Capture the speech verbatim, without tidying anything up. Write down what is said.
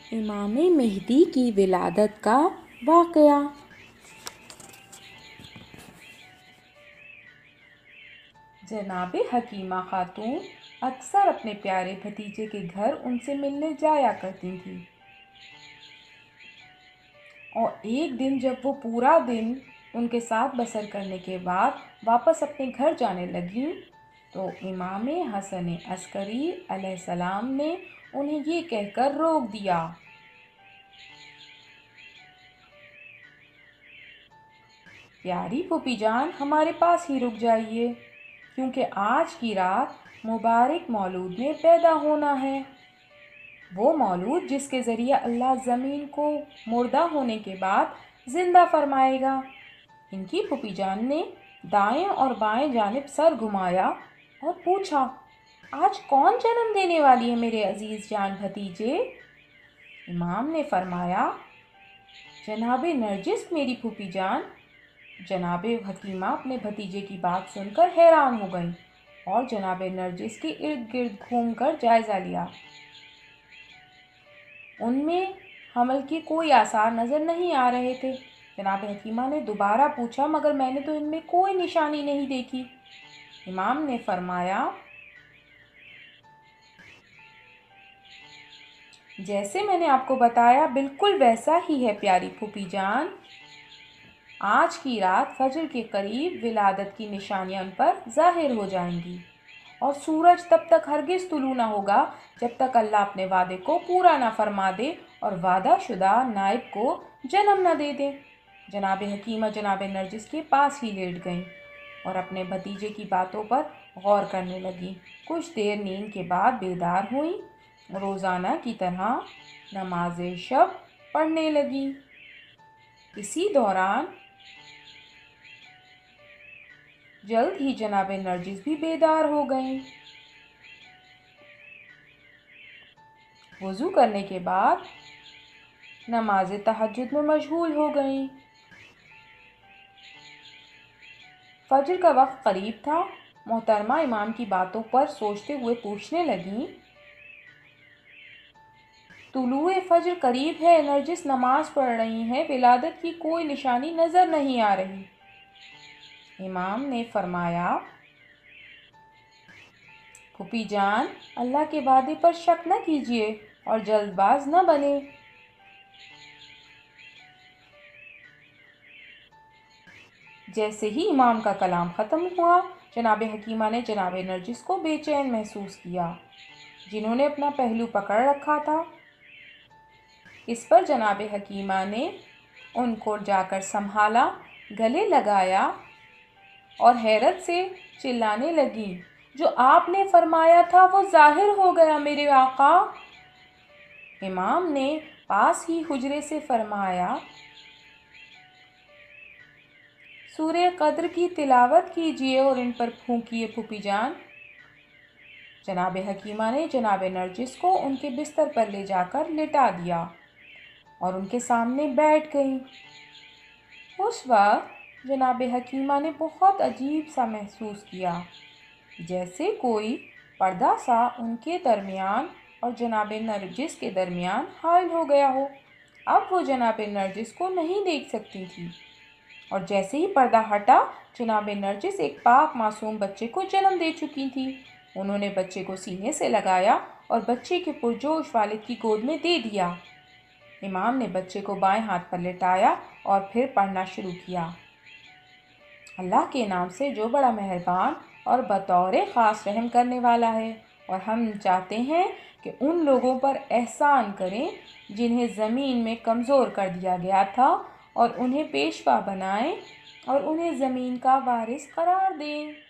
امام مہدی کی ولادت کا واقعہ۔ جناب حکیمہ خاتون اکثر اپنے پیارے بھتیجے کے گھر ان سے ملنے جایا کرتی تھیں، اور ایک دن جب وہ پورا دن ان کے ساتھ بسر کرنے کے بعد واپس اپنے گھر جانے لگیں تو امام حسن عسکری علیہ السلام نے انہیں یہ کہہ کر روک دیا: پیاری پھوپھی جان، ہمارے پاس ہی رک جائیے، کیونکہ آج کی رات مبارک مولود میں پیدا ہونا ہے، وہ مولود جس کے ذریعے اللہ زمین کو مردہ ہونے کے بعد زندہ فرمائے گا۔ ان کی پھوپھی جان نے دائیں اور بائیں جانب سر گھمایا اور پوچھا: آج کون جنم دینے والی ہے میرے عزیز جان بھتیجے؟ امام نے فرمایا: جناب نرجس میری پھوپھی جان۔ جناب حکیمہ اپنے بھتیجے کی بات سن کر حیران ہو گئیں اور جناب نرجس کے ارد گرد گھوم کر جائزہ لیا۔ ان میں حمل کے کوئی آثار نظر نہیں آ رہے تھے۔ جناب حکیمہ نے دوبارہ پوچھا: مگر میں نے تو ان میں کوئی نشانی نہیں دیکھی۔ امام نے فرمایا: جیسے میں نے آپ کو بتایا بالکل ویسا ہی ہے پیاری پھوپھی جان۔ آج کی رات فجر کے قریب ولادت کی نشانیاں ان پر ظاہر ہو جائیں گی، اور سورج تب تک ہرگز طلوع نہ ہوگا جب تک اللہ اپنے وعدے کو پورا نہ فرما دے اور وعدہ شدہ نائب کو جنم نہ دے دے۔ جناب حکیمہ جناب نرجس کے پاس ہی لیٹ گئیں اور اپنے بھتیجے کی باتوں پر غور کرنے لگیں۔ کچھ دیر نیند کے بعد بیدار ہوئیں، روزانہ کی طرح نماز شب پڑھنے لگیں۔ اسی دوران جلد ہی جناب نرجس بھی بیدار ہو گئیں۔ وضو کرنے کے بعد نماز تہجد میں مشغول ہو گئیں۔ فجر کا وقت قریب تھا۔ محترمہ امام کی باتوں پر سوچتے ہوئے پوچھنے لگیں: طلوع فجر قریب ہے، نرجس نماز پڑھ رہی ہیں، ولادت کی کوئی نشانی نظر نہیں آ رہی۔ امام نے فرمایا: پھوپھی جان، اللہ کے وعدے پر شک نہ کیجیے اور جلد باز نہ بنیں۔ جیسے ہی امام کا کلام ختم ہوا، جناب حکیمہ نے جناب نرجس کو بے چین محسوس کیا، جنہوں نے اپنا پہلو پکڑ رکھا تھا۔ اس پر جناب حکیمہ نے ان کو جا کر سنبھالا، گلے لگایا اور حیرت سے چلانے لگیں: جو آپ نے فرمایا تھا وہ ظاہر ہو گیا میرے آقا۔ امام نے پاس ہی حجرے سے فرمایا: سورہ قدر کی تلاوت کیجیے اور ان پر پھونکیے پھوپھی جان۔ جناب حکیمہ نے جناب نرجس کو ان کے بستر پر لے جا کر لٹا دیا اور ان کے سامنے بیٹھ گئیں۔ اس وقت جناب حکیمہ نے بہت عجیب سا محسوس کیا، جیسے کوئی پردہ سا ان کے درمیان اور جناب نرجس کے درمیان حائل ہو گیا ہو۔ اب وہ جناب نرجس کو نہیں دیکھ سکتی تھیں، اور جیسے ہی پردہ ہٹا، جناب نرجس ایک پاک معصوم بچے کو جنم دے چکی تھی۔ انہوں نے بچے کو سینے سے لگایا اور بچے کے پرجوش والد کی گود میں دے دیا۔ امام نے بچے کو بائیں ہاتھ پر لٹایا اور پھر پڑھنا شروع کیا: اللہ کے نام سے جو بڑا مہربان اور بطور خاص رحم کرنے والا ہے، اور ہم چاہتے ہیں کہ ان لوگوں پر احسان کریں جنہیں زمین میں کمزور کر دیا گیا تھا، اور انہیں پیشوا بنائیں اور انہیں زمین کا وارث قرار دیں۔